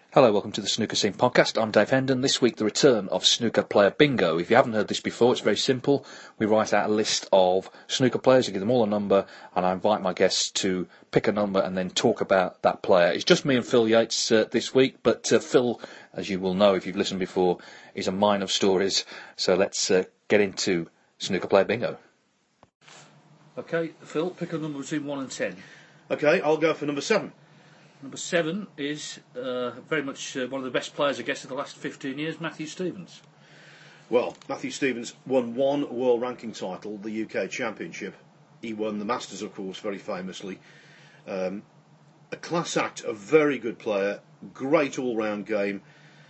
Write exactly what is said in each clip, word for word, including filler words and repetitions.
Hello, welcome to the Snooker Scene podcast. I'm Dave Hendon. This week, the return of Snooker Player Bingo. If you haven't heard this before, it's very simple. We write out a list of snooker players, I give them all a number, and I invite my guests to pick a number and then talk about that player. It's just me and Phil Yates uh, this week, but uh, Phil, as you will know if you've listened before, is a mine of stories. So let's uh, get into Snooker Player Bingo. Okay, Phil, pick a number between one and ten. Okay, I'll go for number seven. Number seven is uh, very much uh, one of the best players, I guess, of the last fifteen years, Matthew Stevens. Well, Matthew Stevens won one world ranking title, the U K Championship. He won the Masters, of course, very famously. Um, a class act, a very good player, great all-round game,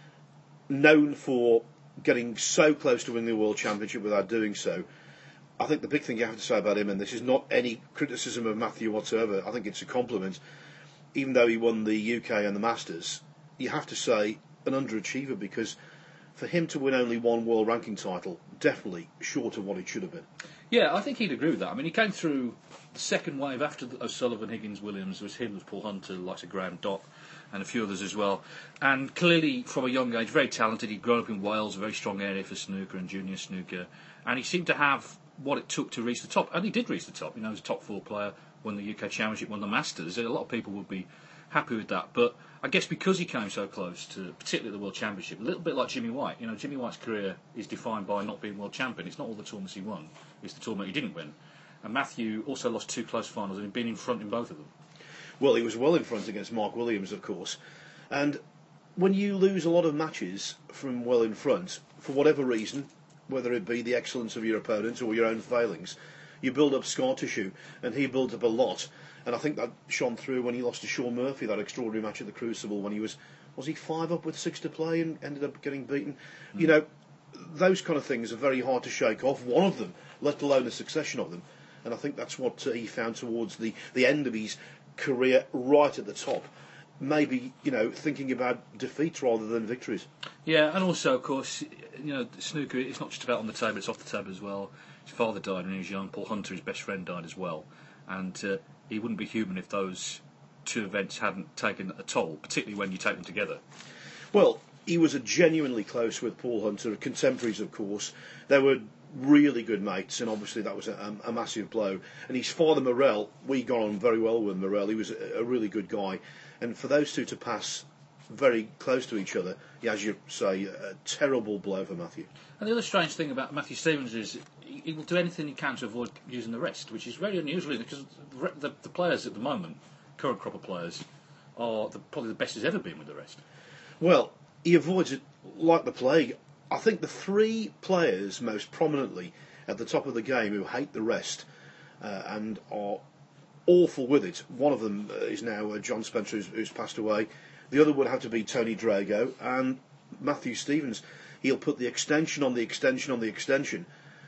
known for getting so close to winning the World Championship without doing so. I think the big thing you have to say about him, and this is not any criticism of Matthew whatsoever, I think it's a compliment. Even though he won the U K and the Masters, you have to say an underachiever, because for him to win only one world ranking title, definitely short of what it should have been. Yeah, I think he'd agree with that. I mean, he came through the second wave after the, O'Sullivan, Higgins, Williams. It was him, it was Paul Hunter, like a Graham Dott, and a few others as well. And clearly, from a young age, very talented. He'd grown up in Wales, a very strong area for snooker and junior snooker. And he seemed to have what it took to reach the top. And he did reach the top. You know, he was a top four player, won the U K Championship, won the Masters. A lot of people would be happy with that. But I guess because he came so close to, particularly the World Championship, a little bit like Jimmy White. You know, Jimmy White's career is defined by not being world champion. It's not all the tournaments he won. It's the tournament he didn't win. And Matthew also lost two close finals and he'd been in front in both of them. Well, he was well in front against Mark Williams, of course. And when you lose a lot of matches from well in front, for whatever reason, whether it be the excellence of your opponent or your own failings, you build up scar tissue, and he built up a lot. And I think that shone through when he lost to Shaun Murphy, that extraordinary match at the Crucible, when he was, was he five up with six to play and ended up getting beaten? Mm. You know, those kind of things are very hard to shake off, one of them, let alone a succession of them. And I think that's what uh, he found towards the, the end of his career, right at the top. Maybe, you know, thinking about defeats rather than victories. Yeah, and also, of course, you know, snooker, it's not just about on the table, it's off the table as well. His father died when he was young. Paul Hunter, his best friend, died as well. And uh, he wouldn't be human if those two events hadn't taken a toll, particularly when you take them together. Well, he was a genuinely close with Paul Hunter, contemporaries, of course. They were really good mates, and obviously that was a, a massive blow. And his father, Morel, we got on very well with Morel. He was a, a really good guy. And for those two to pass very close to each other, as you say, a terrible blow for Matthew. And the other strange thing about Matthew Stevens is he, he will do anything he can to avoid using the rest, which is very unusual, isn't it? Because the, the players at the moment, current crop of players, are the, probably the best he's ever been with the rest. Well, he avoids it like the plague. I think the three players most prominently at the top of the game who hate the rest uh, and are awful with it. One of them uh, is now uh, John Spencer, who's, who's passed away. The other would have to be Tony Drago and Matthew Stevens. He'll put the extension on the extension on the extension.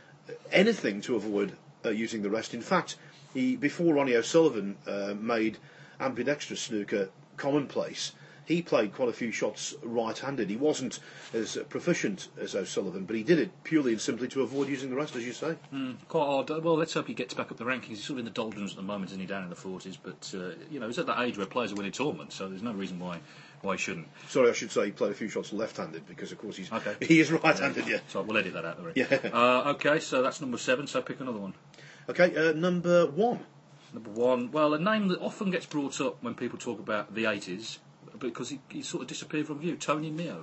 Anything to avoid uh, using the rest. In fact, he before Ronnie O'Sullivan uh, made ambidextrous snooker commonplace, he played quite a few shots right-handed. He wasn't as proficient as O'Sullivan, but he did it purely and simply to avoid using the rest, as you say. Mm, quite odd. Well, let's hope he gets back up the rankings. He's sort of in the doldrums at the moment, isn't he, down in the forties? But, uh, you know, he's at that age where players are winning tournaments, so there's no reason why why he shouldn't. Sorry, I should say he played a few shots left-handed, because, of course, he's okay. he is right-handed, yeah. So we'll edit that out, right? Yeah. Uh, okay, so that's number seven, so pick another one. Okay, uh, number one. Number one, well, a name that often gets brought up when people talk about the eighties, because he, he sort of disappeared from view, Tony Meo.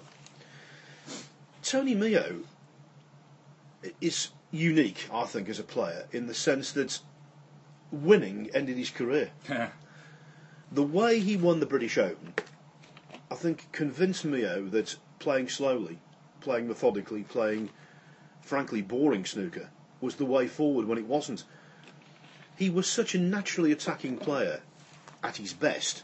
Tony Meo is unique, I think, as a player, in the sense that winning ended his career. The way he won the British Open, I think, convinced Meo that playing slowly, playing methodically, playing, frankly, boring snooker was the way forward when it wasn't. He was such a naturally attacking player at his best.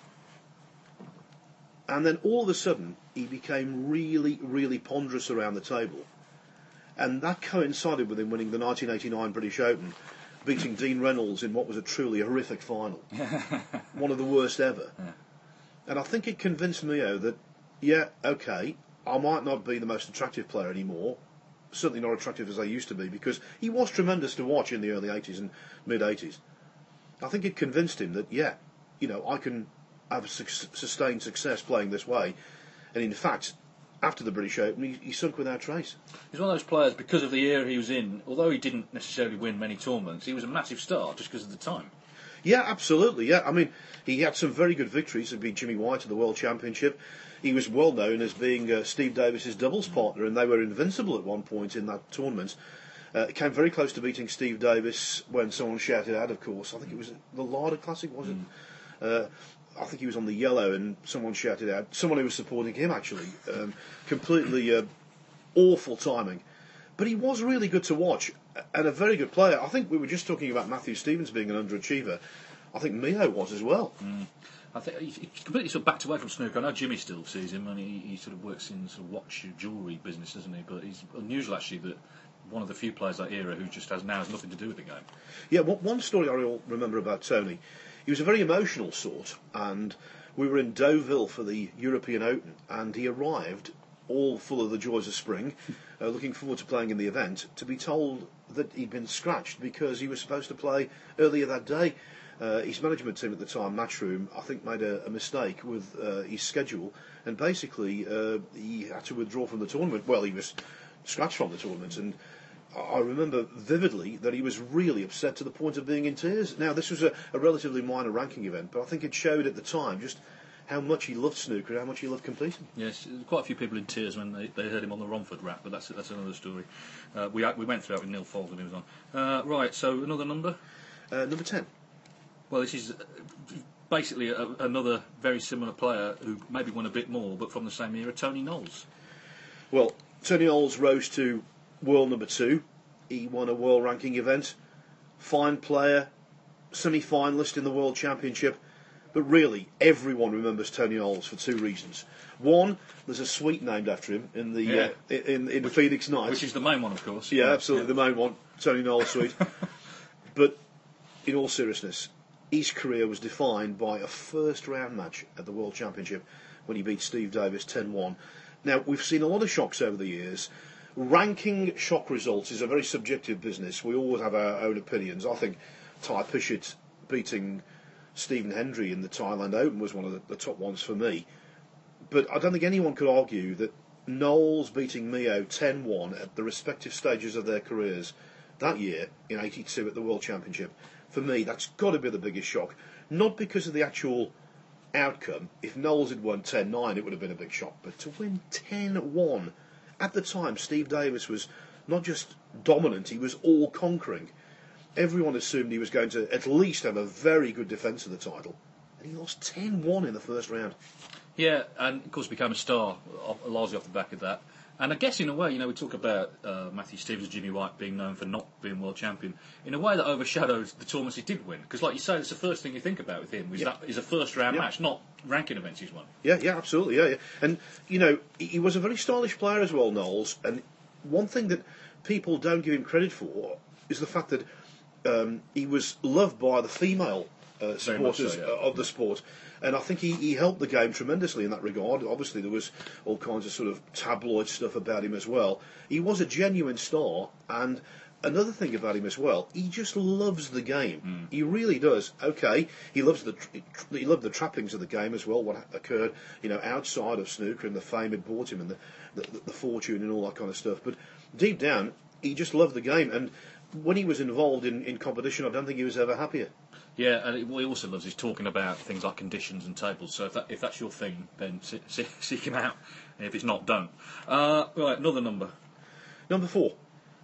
And then all of a sudden, he became really, really ponderous around the table. And that coincided with him winning the nineteen eighty-nine British Open, beating Dean Reynolds in what was a truly horrific final. One of the worst ever. Yeah. And I think it convinced Meo that, yeah, okay, I might not be the most attractive player anymore, certainly not attractive as I used to be, because he was tremendous to watch in the early eighties and mid-eighties. I think it convinced him that, yeah, you know, I can have su- sustained success playing this way. And in fact, after the British Open, he, he sunk without trace. He's one of those players, because of the era he was in, although he didn't necessarily win many tournaments, he was a massive star just because of the time. Yeah, absolutely, yeah. I mean, he had some very good victories. He beat Jimmy White at the World Championship. He was well known as being uh, Steve Davis's doubles partner, and they were invincible at one point in that tournament. Uh, came very close to beating Steve Davis when someone shouted out, of course. I think it was the Larder Classic, was it? Mm. Uh, I think he was on the yellow and someone shouted out. Someone who was supporting him, actually. Um, completely uh, awful timing. But he was really good to watch and a very good player. I think we were just talking about Matthew Stevens being an underachiever. I think Mio was as well. Mm. I think he's completely sort of backed away from snooker. I know Jimmy still sees him, and he, he sort of works in sort of watch jewellery business, doesn't he? But he's unusual, actually, that one of the few players that era who just has now has nothing to do with the game. Yeah, one story I remember about Tony, he was a very emotional sort, and we were in Deauville for the European Open, and he arrived all full of the joys of spring, uh, looking forward to playing in the event, to be told that he'd been scratched because he was supposed to play earlier that day. Uh, his management team at the time, Matchroom, I think made a, a mistake with uh, his schedule, and basically uh, he had to withdraw from the tournament. Well, he was scratched from the tournament, and I remember vividly that he was really upset to the point of being in tears. Now, this was a, a relatively minor ranking event, but I think it showed at the time just how much he loved snooker and how much he loved competing. Yes, quite a few people in tears when they, they heard him on the Romford rap, but that's that's another story. Uh, we we went through that with Neil Fold when he was on. Uh, right, so another number? Uh, number ten. Well, this is basically a, another very similar player who maybe won a bit more, but from the same era, Tony Knowles. Well, Tony Knowles rose to world number two. He won a world ranking event. Fine player, semi-finalist in the World Championship. But really, everyone remembers Tony Knowles for two reasons. One, there's a suite named after him in the yeah. uh, in in which, Phoenix Nights, which is the main one, of course. Yeah, yeah. absolutely, yeah. The main one, Tony Knowles suite. But in all seriousness, his career was defined by a first-round match at the World Championship when he beat Steve Davis ten one. Now, we've seen a lot of shocks over the years. Ranking shock results is a very subjective business. We always have our own opinions. I think Ty Pishett beating Stephen Hendry in the Thailand Open was one of the, the top ones for me. But I don't think anyone could argue that Knowles beating Mio ten one at the respective stages of their careers that year, in eighty-two at the World Championship, for me, that's got to be the biggest shock. Not because of the actual outcome. If Knowles had won ten nine, it would have been a big shock. But to win ten one, at the time, Steve Davis was not just dominant, he was all-conquering. Everyone assumed he was going to at least have a very good defence of the title. And he lost ten one in the first round. Yeah, and of course became a star, largely off the back of that. And I guess in a way, you know, we talk about uh, Matthew Stevens and Jimmy White being known for not being world champion. In a way that overshadows the tournaments he did win. Because like you say, it's the first thing you think about with him, is yeah. that is a first round yeah. match, not ranking events he's won. Yeah, yeah, absolutely, yeah, yeah. And, you know, he was a very stylish player as well, Knowles. And one thing that people don't give him credit for is the fact that um, he was loved by the female uh, supporters so, yeah. of the sport. And I think he, he helped the game tremendously in that regard. Obviously, there was all kinds of sort of tabloid stuff about him as well. He was a genuine star, and another thing about him as well, he just loves the game. Mm. He really does. Okay, he loves the he loved the trappings of the game as well. What occurred, you know, outside of snooker and the fame it brought him, and the, the the fortune and all that kind of stuff. But deep down, he just loved the game. And when he was involved in, in competition, I don't think he was ever happier. Yeah, and what he also loves is talking about things like conditions and tables. So if that, if that's your thing, then see, see, seek him out. And if it's not, don't. Uh, right, another number. Number four.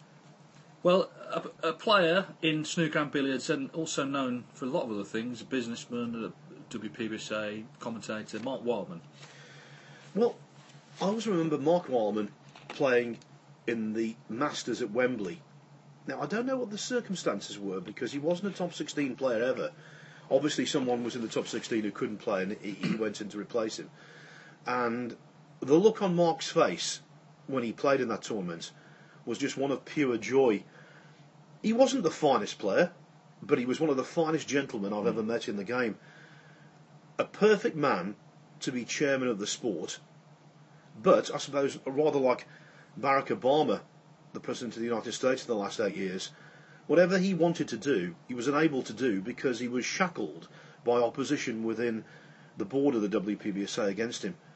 Well, a, a player in snooker and billiards, and also known for a lot of other things, a businessman, a W P B S A commentator, Mark Wildman. Well, I always remember Mark Wildman playing in the Masters at Wembley. Now, I don't know what the circumstances were, because he wasn't a top sixteen player ever. Obviously, someone was in the top sixteen who couldn't play, and he, he went in to replace him. And the look on Mark's face when he played in that tournament was just one of pure joy. He wasn't the finest player, but he was one of the finest gentlemen I've mm. ever met in the game. A perfect man to be chairman of the sport, but I suppose rather like Barack Obama, the President of the United States in the last eight years, whatever he wanted to do, he was unable to do because he was shackled by opposition within the board of the W P B S A against him.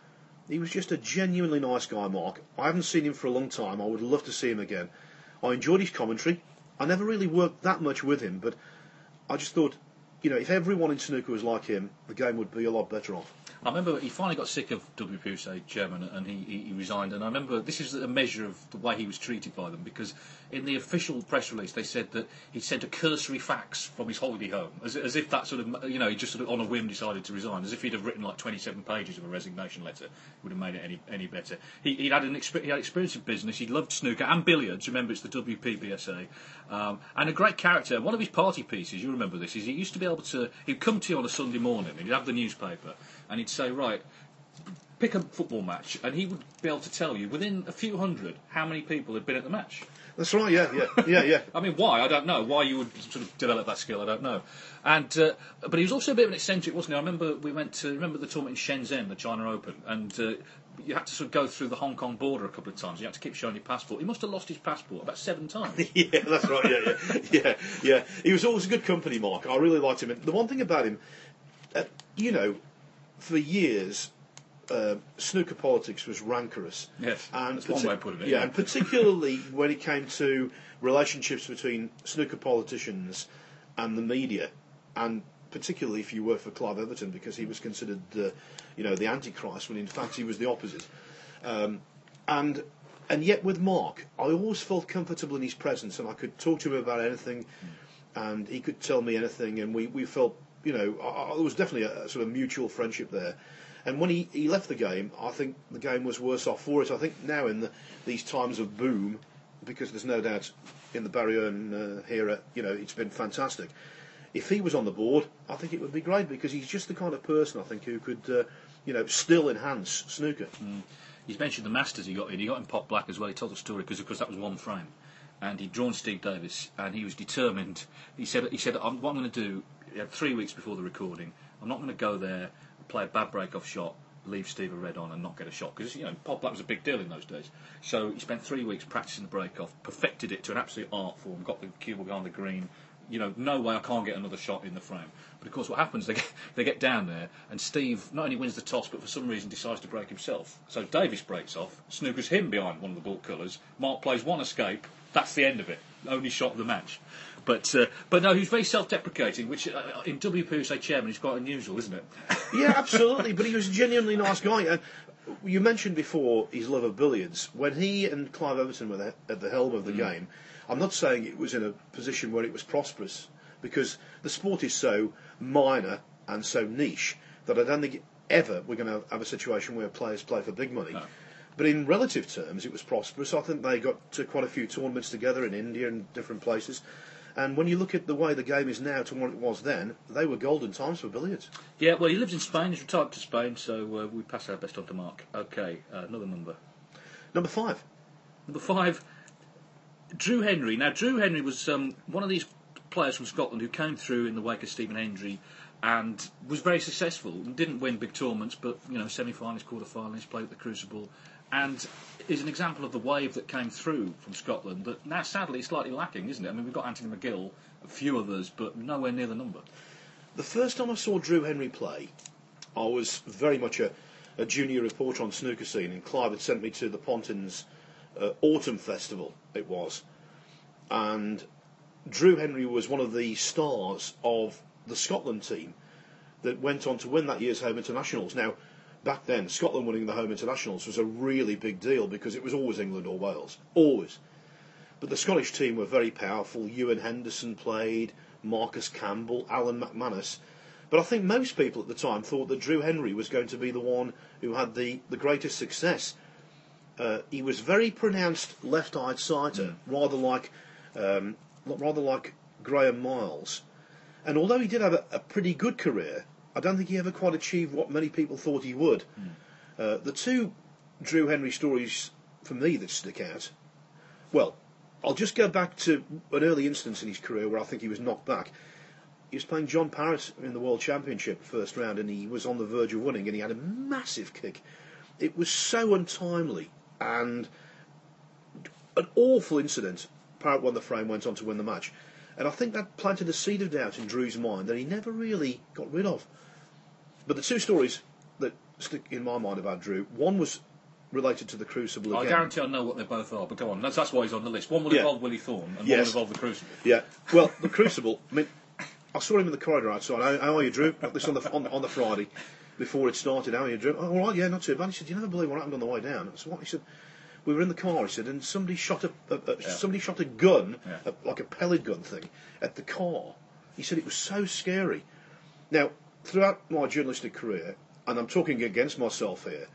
He was just a genuinely nice guy, Mark. I haven't seen him for a long time. I would love to see him again. I enjoyed his commentary. I never really worked that much with him, but I just thought, you know, if everyone in snooker was like him, the game would be a lot better off. I remember he finally got sick of W P U S A chairman and he, he, he resigned. And I remember this is a measure of the way he was treated by them, because in the official press release they said that he sent a cursory fax from his holiday home, as, as if that sort of, you know, he just sort of on a whim decided to resign, as if he'd have written like twenty-seven pages of a resignation letter. Would have made it any any better. He he'd had an exp- he had experience in business. He loved snooker and billiards. Remember, it's the W P B S A, um, and a great character. One of his party pieces, you remember this, is he used to be able to. He'd come to you on a Sunday morning. He'd have the newspaper and he'd say, right, pick a football match, and he would be able to tell you within a few hundred how many people had been at the match. That's right, yeah, yeah, yeah, yeah. I mean, why? I don't know. Why you would sort of develop that skill, I don't know. And uh, but he was also a bit of an eccentric, wasn't he? I remember we went to remember the tournament in Shenzhen, the China Open, and uh, you had to sort of go through the Hong Kong border a couple of times. You had to keep showing your passport. He must have lost his passport about seven times. Yeah, that's right. Yeah, yeah, yeah, yeah. He was always a good company, Mark. I really liked him. And the one thing about him, uh, you know, for years, uh, snooker politics was rancorous. Yes, and that's one way of putting it. Yeah, Yeah, and particularly when it came to relationships between snooker politicians and the media, and particularly if you work for Clive Everton, because he was considered, uh, you know, the Antichrist, when in fact he was the opposite. Um, and and yet with Mark, I always felt comfortable in his presence, and I could talk to him about anything, and he could tell me anything, and we, we felt, you know, I, I, there was definitely a, a sort of mutual friendship there. And when he, he left the game, I think the game was worse off for it. I think now in the, these times of boom, because there's no doubt in the Barry Earn uh, era, you know, it's been fantastic. If he was on the board, I think it would be great, because he's just the kind of person, I think, who could, uh, you know, still enhance snooker. Mm. He's mentioned the Masters he got in. He got in pot black as well. He told the story because, of course, that was one frame. And he'd drawn Steve Davis, and he was determined. He said, he said, I'm, what I'm going to do, he had three weeks before the recording, I'm not going to go there, play a bad break-off shot, leave Steve a red on and not get a shot. Because, you know, pot black was a big deal in those days. So he spent three weeks practising the break-off, perfected it to an absolute art form, got the cue ball on the green. You know, no way I can't get another shot in the frame. But of course what happens, they get, they get down there and Steve not only wins the toss but for some reason decides to break himself. So Davis breaks off, snookers him behind one of the ball colours, Mark plays one escape, that's the end of it. Only shot of the match. But uh, but no, he was very self-deprecating, which uh, in W P U S A chairman is quite unusual, isn't it? Yeah, absolutely, but he was a genuinely nice guy. And you mentioned before his love of billiards. When he and Clive Everton were the, at the helm of the mm. game, I'm not saying it was in a position where it was prosperous, because the sport is so minor and so niche that I don't think ever we're going to have a situation where players play for big money. No. But in relative terms, it was prosperous. I think they got to quite a few tournaments together in India and different places. And when you look at the way the game is now to what it was then, they were golden times for billiards. Yeah, well, he lives in Spain. He's retired to Spain, so uh, we pass our best on to Mark. OK, uh, another number. Number five. Number five, Drew Henry. Now, Drew Henry was um, one of these players from Scotland who came through in the wake of Stephen Hendry and was very successful. Didn't win big tournaments, but, you know, semi-finalists, quarter-finalists, played at the Crucible, and is an example of the wave that came through from Scotland that now, sadly, is slightly lacking, isn't it? I mean, we've got Anthony McGill, a few others, but nowhere near the number. The first time I saw Drew Henry play, I was very much a, a junior reporter on snooker scene, and Clive had sent me to the Pontins uh, Autumn Festival, it was. And Drew Henry was one of the stars of the Scotland team that went on to win that year's home internationals. Now, back then, Scotland winning the home internationals was a really big deal because it was always England or Wales. Always. But the Scottish team were very powerful. Ewan Henderson played, Marcus Campbell, Alan McManus. But I think most people at the time thought that Drew Henry was going to be the one who had the, the greatest success. Uh, he was very pronounced left-eyed sighter, mm. rather like um, rather like Graham Miles. And although he did have a, a pretty good career, I don't think he ever quite achieved what many people thought he would. Mm. Uh, the two Drew Henry stories for me that stick out, well, I'll just go back to an early instance in his career where I think he was knocked back. He was playing John Parrott in the World Championship first round, and he was on the verge of winning, and he had a massive kick. It was so untimely, and an awful incident. Parrott won the frame, went on to win the match. And I think that planted a seed of doubt in Drew's mind that he never really got rid of. But the two stories that stick in my mind about Drew. One was related to the Crucible I again. guarantee I know what they both are, but go on. That's, that's why he's on the list. One will Yeah. involve Willie Thorne, and Yes. one will involve the Crucible. Yeah. Well, the Crucible. I mean, I saw him in the corridor outside. How, how are you, Drew? Got this on the on, on the Friday before it started. How are you, Drew? Oh, all right, yeah, not too bad. He said, "You never believe what happened on the way down." I said, "What?" He said, "We were in the car." He said, "And somebody shot a, a, a Yeah. somebody shot a gun, Yeah. a, like a pellet gun thing, at the car." He said it was so scary. Now, throughout my journalistic career, and I'm talking against myself here,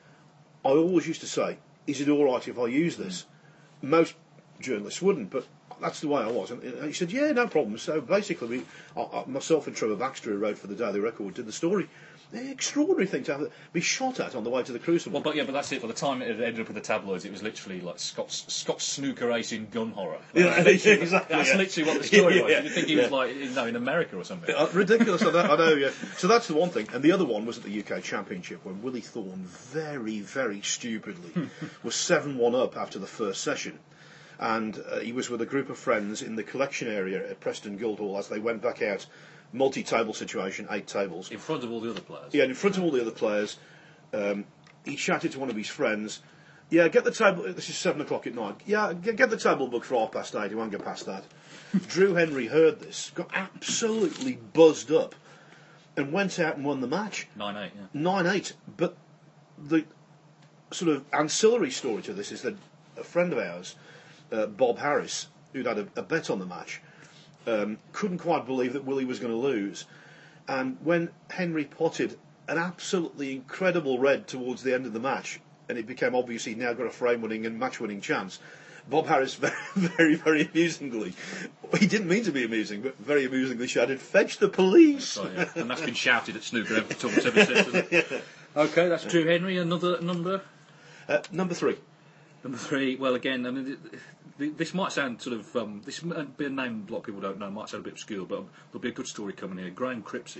I always used to say, "Is it all right if I use this?" Mm. Most journalists wouldn't, but that's the way I was. And he said, "Yeah, no problem." So basically, we, I, I, myself and Trevor Baxter, who wrote for the Daily Record, did the story. An extraordinary thing to have be shot at on the way to the Crucible. Well, but yeah, but that's it. By the time it ended up in the tabloids, it was literally like Scott's Scott's snooker ace in gun horror. Like, Yeah, literally, exactly, That's yeah. literally what the story Yeah, was. yeah, You'd think he yeah. was like, you know, in America or something. Uh, ridiculous, I know, I know, yeah. So that's the one thing. And the other one was at the U K Championship when Willie Thorne very, very stupidly was seven one up after the first session. And uh, he was with a group of friends in the collection area at Preston Guildhall as they went back out. Multi-table situation, eight tables. In front of all the other players. Yeah, in front of all the other players. Um, he shouted to one of his friends, "Yeah, get the table." This is seven o'clock at night. "Yeah, get, get the table book for half past eight. He won't get past that." Drew Henry heard this, got absolutely buzzed up, and went out and won the match. nine eight, yeah. nine eight. But the sort of ancillary story to this is that a friend of ours, uh, Bob Harris, who'd had a, a bet on the match, um, couldn't quite believe that Willie was going to lose. And when Henry potted an absolutely incredible red towards the end of the match, and it became obvious he'd now got a frame-winning and match-winning chance, Bob Harris very, very, very amusingly, he didn't mean to be amusing, but very amusingly shouted, "Fetch the police!" That's right, yeah. And that's been shouted at snooker ever since, ever since, hasn't it? Okay, that's Drew Henry. Another number. Uh, number three. Number three. Well, again, I mean, th- th- this might sound sort of um, this might be a name a lot of people don't know. Might sound a bit obscure, but um, there'll be a good story coming here. Graham Cripsey.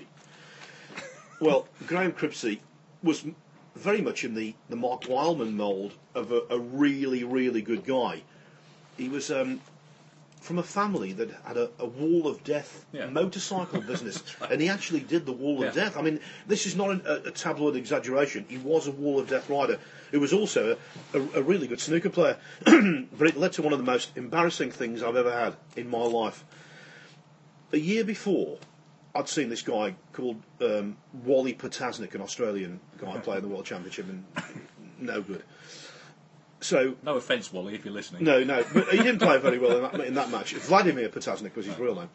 Well, Graham Cripsey was m- very much in the, the Mark Wildman mould of a, a really, really good guy. He was um, from a family that had a, a Wall of Death Yeah. motorcycle business, and he actually did the Wall of Yeah. Death. I mean, this is not an, a, a tabloid exaggeration. He was a Wall of Death rider. He was also a, a, a really good snooker player, but it led to one of the most embarrassing things I've ever had in my life. A year before, I'd seen this guy called um, Wally Potasnik, an Australian guy playing the World Championship, and no good. So No offence, Wally, if you're listening. no, no, but he didn't play very well in that, in that match. Vladimir Potasnik was his real name.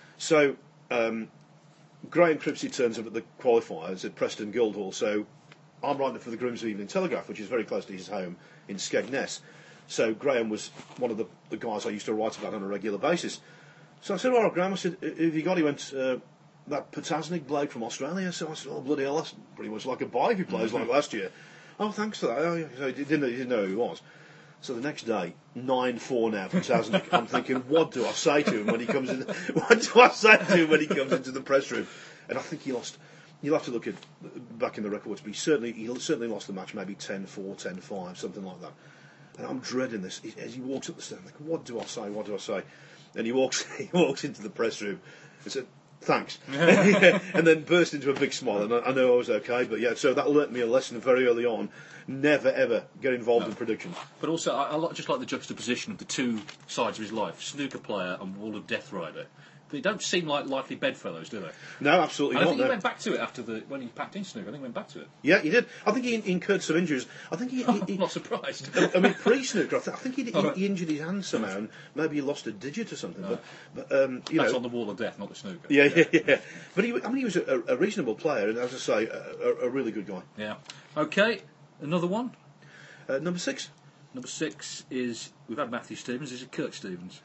So um, Graham Cripsey turns up at the qualifiers at Preston Guildhall. So I'm writing for the Grimsby Evening Telegraph, which is very close to his home in Skegness. So Graham was one of the, the guys I used to write about on a regular basis. So I said, "All right, Graham," I said, "have you got?" He went, uh, "That Potasnik bloke from Australia." So I said, "Oh, bloody hell, that's pretty much like a buy if he plays like last year." "Oh, thanks for that." Oh, yeah. So he didn't, he didn't know who he was. So the next day, nine four now for Potasnik. I'm thinking, what do I say to him when he comes in? What do I say to him when he comes into the press room? And I think he lost. You'll have to look at back in the records, but he certainly he certainly lost the match, maybe ten four, ten five, something like that. And I'm dreading this as he walks up the stairs. I'm like, what do I say? What do I say? And he walks he walks into the press room and said, "Thanks," and then burst into a big smile. And I, I know I was okay, but yeah. So that learnt me a lesson very early on: never ever get involved No. in predictions. But also, I, I like- just like the juxtaposition of the two sides of his life: snooker player and Wall of Death rider. They don't seem like likely bedfellows, do they? No, absolutely And I not. think he No. went back to it after the when he packed in snooker. I think he went back to it. Yeah, he did. I think he in- incurred some injuries. I think he. he, I'm he not surprised. I mean, pre-snooker, I, th- I think he, he, Oh, right. he injured his hand somehow, and maybe he lost a digit or something. But, but um, you That's know, on the Wall of Death, not the snooker. yeah, yeah, yeah. But he, I mean, he was a, a reasonable player, and as I say, a, a, a really good guy. Yeah. Okay, another one. Uh, number six. Number six is we've had Matthew Stevens. This is Kirk Stevens.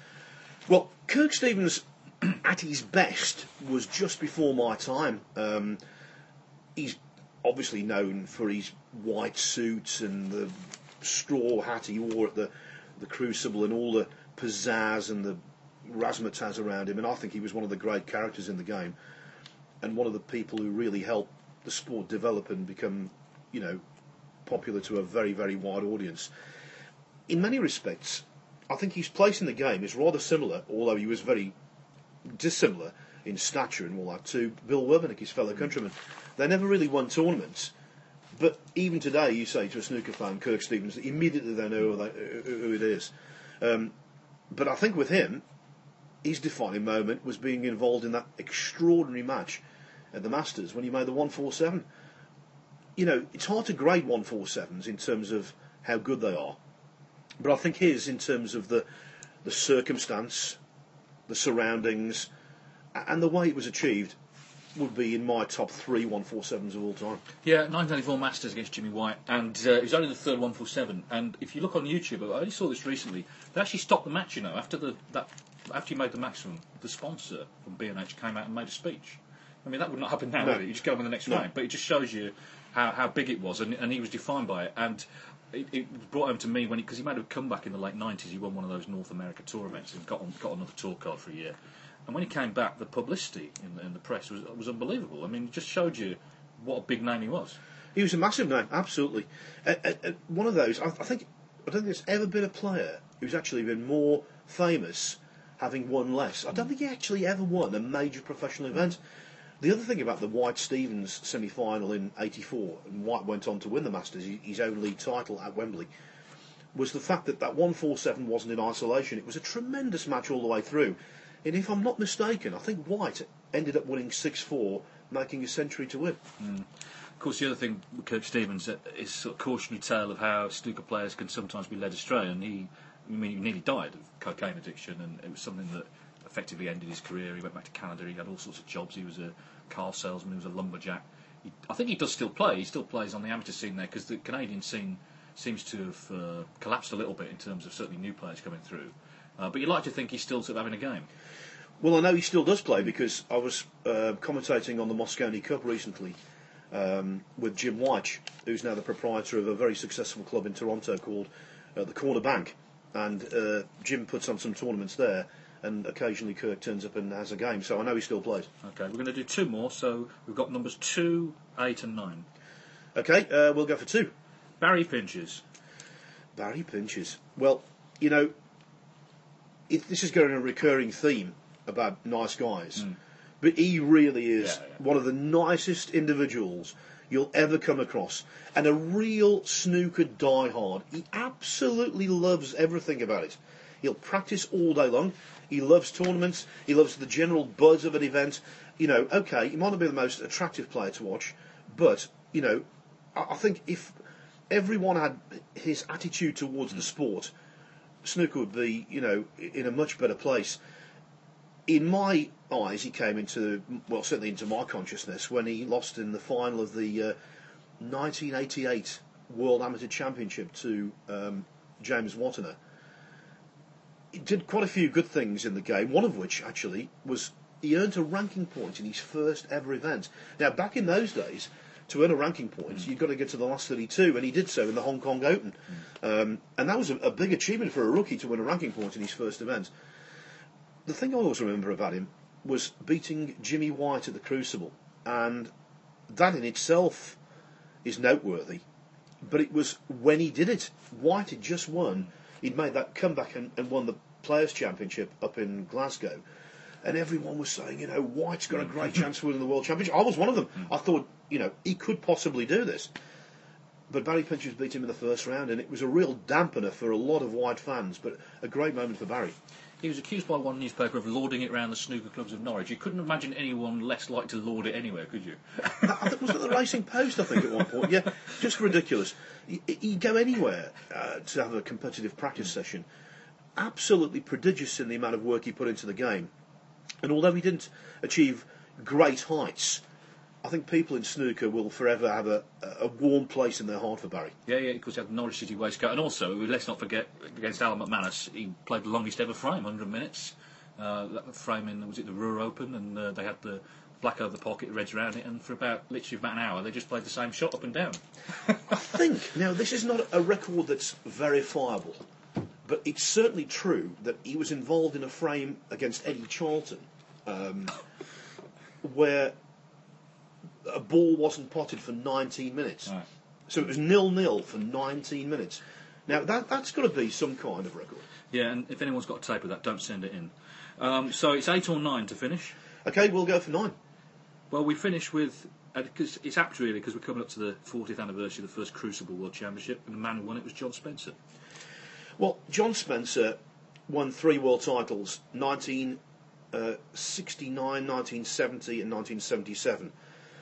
Well, Kirk Stevens, at his best, was just before my time. Um, he's obviously known for his white suits and the straw hat he wore at the, the Crucible and all the pizzazz and the razzmatazz around him. And I think he was one of the great characters in the game and one of the people who really helped the sport develop and become, you know, popular to a very, very wide audience. In many respects, I think his place in the game is rather similar, although he was very dissimilar in stature and all that, to Bill Werbenick, his fellow countryman. They never really won tournaments, But even today, you say to a snooker fan, Kirk Stevens, immediately they know who, they, who it is. Um, but I think with him, his defining moment was being involved in that extraordinary match at the Masters when he made the one forty-seven. You know, it's hard to grade one forty-sevens in terms of how good they are, but I think his, in terms of the the circumstance, the surroundings, and the way it was achieved, would be in my top three one forty-sevens of all time. Yeah, nineteen ninety-four Masters against Jimmy White, and uh, it was only the third one forty-seven. And if you look on YouTube, I only saw this recently. They actually stopped the match, you know, after the that after you made the maximum. The sponsor from B and H came out and made a speech. I mean, that would not happen now, No. would it? You just go on with the next No. round. But it just shows you how, how big it was, and, and he was defined by it. And it, it was brought home to me when because he, he made a comeback in the late nineties. He won one of those North America tour events and got on, got another tour card for a year. And when he came back, the publicity in the, in the press was was unbelievable. I mean, it just showed you what a big name he was. He was a massive name, absolutely. Uh, uh, uh, one of those, I, I think, I don't think there's ever been a player who's actually been more famous having won less. I don't think he actually ever won a major professional event. The other thing about the White-Stevens semi-final in eighty-four, and White went on to win the Masters, his own league title at Wembley, was the fact that that one forty-seven wasn't in isolation. It was a tremendous match all the way through. And if I'm not mistaken, I think White ended up winning six four, making a century to win. Mm. Of course, the other thing with Kirk Stevens uh, is a sort of cautionary tale of how snooker players can sometimes be led astray, and he, I mean, he nearly died of cocaine addiction, and it was something that effectively ended his career. He went back to Canada, he had all sorts of jobs, he was a car salesman, he was a lumberjack. He, I think he does still play, he still plays on the amateur scene there, because the Canadian scene seems to have uh, collapsed a little bit in terms of certainly new players coming through. Uh, but you'd like to think he's still sort of having a game. Well, I know he still does play because I was uh, commentating on the Moscone Cup recently um, with Jim White, who's now the proprietor of a very successful club in Toronto called uh, the Corner Bank. And uh, Jim puts on some tournaments there, and occasionally Kirk turns up and has a game, so I know he still plays. Okay, we're going to do two more, so we've got numbers two, eight and nine. Okay, uh, we'll go for two. Barry Pinches. Barry Pinches. Well, you know, if this is going to be a recurring theme about nice guys, Mm. but he really is Yeah, yeah. one of the nicest individuals you'll ever come across, and a real snooker diehard. He absolutely loves everything about it. He'll practice all day long. He loves tournaments. He loves the general buzz of an event. You know, okay, he might not be the most attractive player to watch, but, you know, I, I think if everyone had his attitude towards the sport, snooker would be, you know, in a much better place. In my eyes, he came into, well, certainly into my consciousness when he lost in the final of the uh, nineteen eighty-eight World Amateur Championship to um, James Wattener. He did quite a few good things in the game, one of which, actually, was he earned a ranking point in his first ever event. Now, back in those days, to earn a ranking point, mm. you've got to get to the last thirty-two, and he did so in the Hong Kong Open. Mm. Um, and that was a, a big achievement for a rookie to win a ranking point in his first event. The thing I always remember about him was beating Jimmy White at the Crucible, and that in itself is noteworthy. But it was when he did it. White had just won. He'd made that comeback and, and won the Players' Championship up in Glasgow. And everyone was saying, you know, White's got a great chance of winning the World Championship. I was one of them. I thought, you know, he could possibly do this. But Barry Pinches beat him in the first round, and it was a real dampener for a lot of White fans, but a great moment for Barry. He was accused by one newspaper of lording it around the snooker clubs of Norwich. You couldn't imagine anyone less like to lord it anywhere, could you? I think it was at the Racing Post, I think, at one point. Yeah, just ridiculous. He'd go anywhere uh, to have a competitive practice session. Absolutely prodigious in the amount of work he put into the game. And although he didn't achieve great heights, I think people in snooker will forever have a, a warm place in their heart for Barry. Yeah, yeah, because he had the Norwich City waistcoat. And also, let's not forget, against Alan McManus, he played the longest ever frame, one hundred minutes. Uh, that frame in, was it the Ruhr Open? And uh, they had the black over the pocket, reds around it, and for about, literally about an hour, they just played the same shot up and down. I think, now, this is not a record that's verifiable, but it's certainly true that he was involved in a frame against Eddie Charlton, um, where a ball wasn't potted for nineteen minutes. Right. So it was nil-nil for nineteen minutes. Now, that, that's got to be some kind of record. Yeah, and if anyone's got a tape of that, don't send it in. Um, so it's eight or nine to finish. OK, we'll go for nine. Well, we finish with because it's apt really because we're coming up to the fortieth anniversary of the first Crucible World Championship, and the man who won it was John Spencer. Well, John Spencer won three world titles, nineteen sixty-nine, nineteen seventy and nineteen seventy-seven.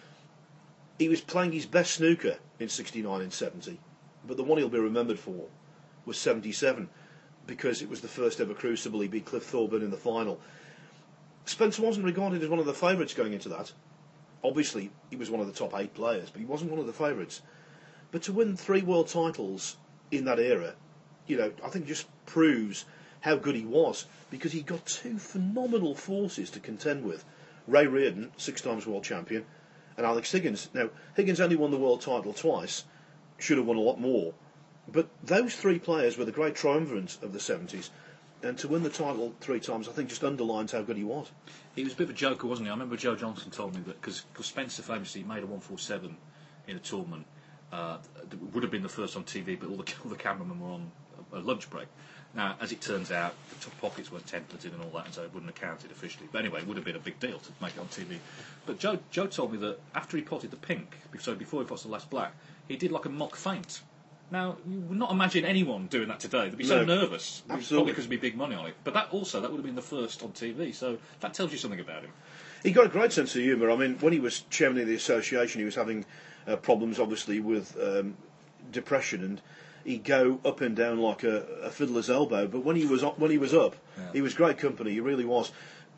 He was playing his best snooker in sixty-nine and seventy, but the one he'll be remembered for was seventy-seven, because it was the first ever Crucible. He beat Cliff Thorburn in the final. Spencer wasn't regarded as one of the favourites going into that. Obviously, he was one of the top eight players, but he wasn't one of the favourites. But to win three world titles in that era, you know, I think just proves how good he was, because he got two phenomenal forces to contend with. Ray Reardon, six times world champion, and Alex Higgins. Now, Higgins only won the world title twice, should have won a lot more, but those three players were the great triumvirate of the seventies, and to win the title three times, I think, just underlines how good he was. He was a bit of a joker, wasn't he? I remember Joe Johnson told me that, because Spencer famously made a one forty-seven in a tournament. Uh, that would have been the first on T V, but all the, all the cameramen were on a, a lunch break. Now, as it turns out, the top pockets weren't templated and all that, and so it wouldn't have counted officially. But anyway, it would have been a big deal to make it on T V. But Joe, Joe told me that after he potted the pink, so before he potted the last black, he did like a mock feint. Now, you would not imagine anyone doing that today. They'd be so No, nervous. absolutely. Probably because there'd be big money on it. But that also, that would have been the first on T V, so that tells you something about him. He got a great sense of humour. I mean, when he was chairman of the association, he was having uh, problems, obviously, with um, depression, and he'd go up and down like a, a fiddler's elbow. But when he was up, when he was up, Yeah. he was great company. He really was.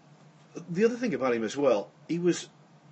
The other thing about him as well, he was,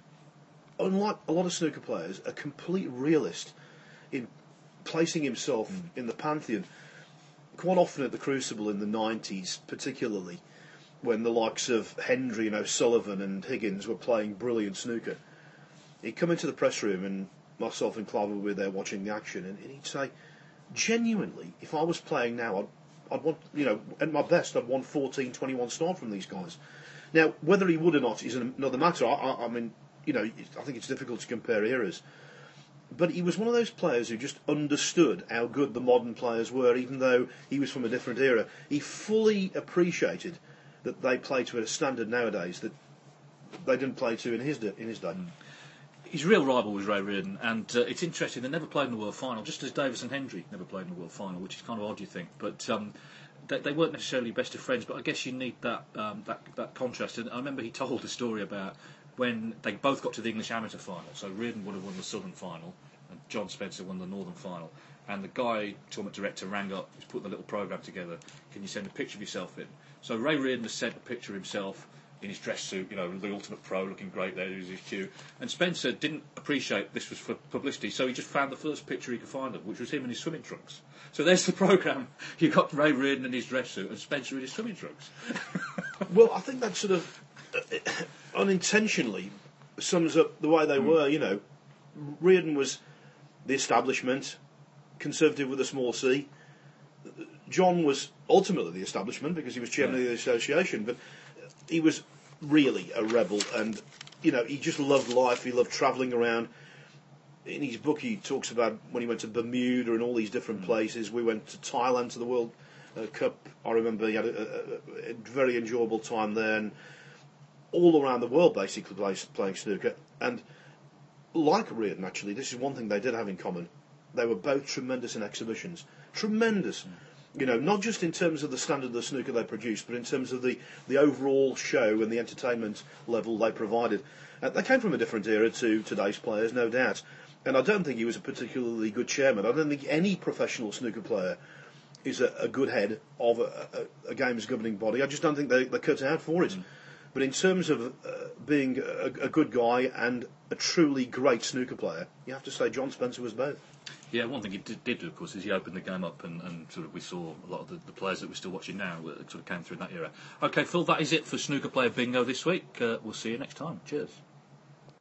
unlike a lot of snooker players, a complete realist in placing himself mm. in the pantheon. Quite often at the Crucible in the nineties, particularly, when the likes of Hendry and O'Sullivan and Higgins were playing brilliant snooker, he'd come into the press room, and myself and Clive would be there watching the action, and he'd say, genuinely, if I was playing now, I'd, I'd want, you know, at my best, I'd want fourteen, twenty-one star from these guys. Now, whether he would or not is another matter. I, I, I mean, you know, I think it's difficult to compare eras. But he was one of those players who just understood how good the modern players were, even though he was from a different era. He fully appreciated that they play to a standard nowadays that they didn't play to in his de- in his day. Mm. His real rival was Ray Reardon, and uh, it's interesting, they never played in the World Final, just as Davis and Hendry never played in the World Final, which is kind of odd, you think. But um, they, they weren't necessarily best of friends, but I guess you need that, um, that, that contrast. And I remember he told a story about when they both got to the English Amateur Final, so Reardon would have won the Southern Final, and John Spencer won the Northern Final. And the guy, tournament director, rang up, he's put the little programme together, can you send a picture of yourself in? So Ray Reardon has sent a picture of himself in his dress suit, you know, the ultimate pro, looking great there, was his cue. And Spencer didn't appreciate this was for publicity, so he just found the first picture he could find of, which was him in his swimming trunks. So there's the programme. You got Ray Reardon in his dress suit and Spencer in his swimming trunks. Well, I think that sort of uh, unintentionally sums up the way they mm. were, you know. Reardon was the establishment, conservative with a small c. John was ultimately the establishment because he was chairman yeah. of the association, but he was really a rebel, and you know, he just loved life. He loved travelling around. In his book, he talks about when he went to Bermuda and all these different mm. places. We went to Thailand to the World uh, Cup. I remember he had a, a, a very enjoyable time there, and all around the world basically play, playing snooker. And like Reardon, actually, this is one thing they did have in common. They were both tremendous in exhibitions. Tremendous. Mm. You know, not just in terms of the standard of the snooker they produced, but in terms of the, the overall show and the entertainment level they provided. Uh, they came from a different era to today's players, no doubt. And I don't think he was a particularly good chairman. I don't think any professional snooker player is a, a good head of a, a, a game's governing body. I just don't think they, they're cut out for it. Mm. But in terms of uh, being a, a good guy and a truly great snooker player, you have to say John Spencer was both. Yeah, one thing he did, did do, of course, is he opened the game up, and, and sort of we saw a lot of the, the players that we're still watching now uh, sort of came through in that era. Okay, Phil, that is it for Snooker Player Bingo this week. Uh, we'll see you next time. Cheers.